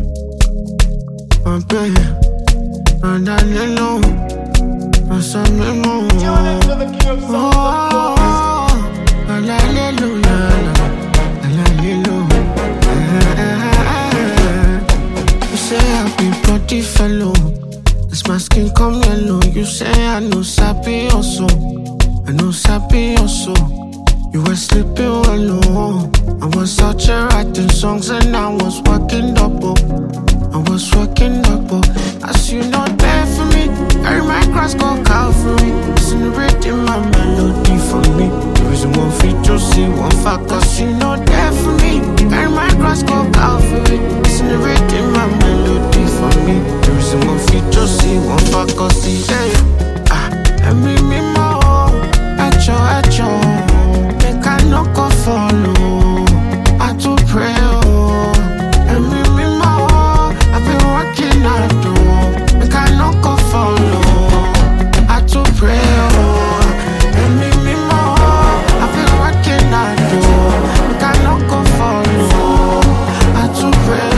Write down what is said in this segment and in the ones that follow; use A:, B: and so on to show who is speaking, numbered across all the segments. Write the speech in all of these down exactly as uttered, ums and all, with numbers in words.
A: My baby, and I know, I saw me more. Oh, hallelujah, hallelujah. You say I be body fellow, as my skin come yellow. You say I know sappy also, I know sappy also. You were sleeping well low. I was out here writing songs and I was working double. I was working double. As you know, there for me. Carry my cross, go Calvary. Celebrating my melody for me. The reason one feet to see one fact, cause you know there for me. Carry my cross, go Calvary. Celebrating my melody for me. The reason one feet to see one fact, cause he say, ah, and me, me more. Echo, echo. Make I no go follow. I do pray, oh. And me, me more. I've been working hard, oh. Make I no go follow. I do pray, oh. And me, me more. I've been working hard, oh. Make I no go follow. I do pray,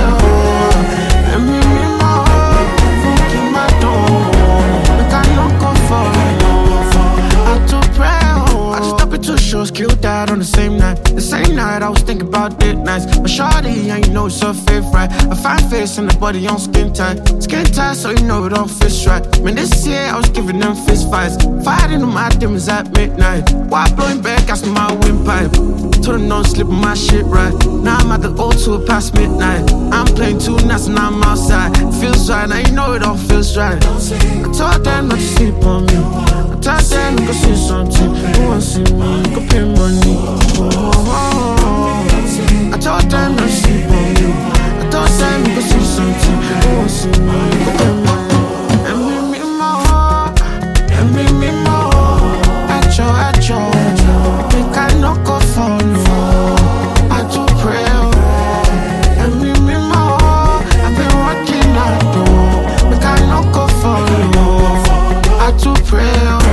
A: oh. And me, me more. Fucking my door. Make I no go follow. I do pray, oh. I just stop at two shows, killed that on the same night. The same night I was thinking about it nice. But shawty, and you know it's her favorite. A fine face and the body on skin tight. Skin tight so you know it don't fit right. Man, this year I was giving them fist fights. Fighting on my demons at midnight. While blowing back, gas in my windpipe. Told them don't slip on my shit right. Now I'm at the O two past midnight. I'm playing two nights and I'm outside. Feels right, now you know it all feels right. I told them not to sleep on me. I told them to go see something. Who wants to see me? Go pay money. Oh, oh, oh. I told them not to sleep on you. I told them to go see something. Who wants to see me? Go pay money. And me, me more. And me, me more. Echo, echo. Make I no go follow. I do pray. And me, me more. I've been working hard, though. Make I no go follow. I do pray.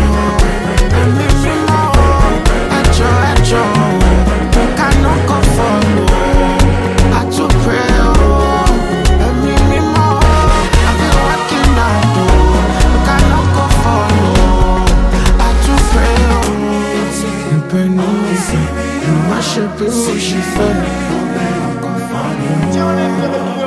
A: And me, me more. Echo, echo. Make I no go follow. I do pray. And me, me more. I've been working hard, though. Make I no go follow. I do pray. You burn me, you mash up, you she fell.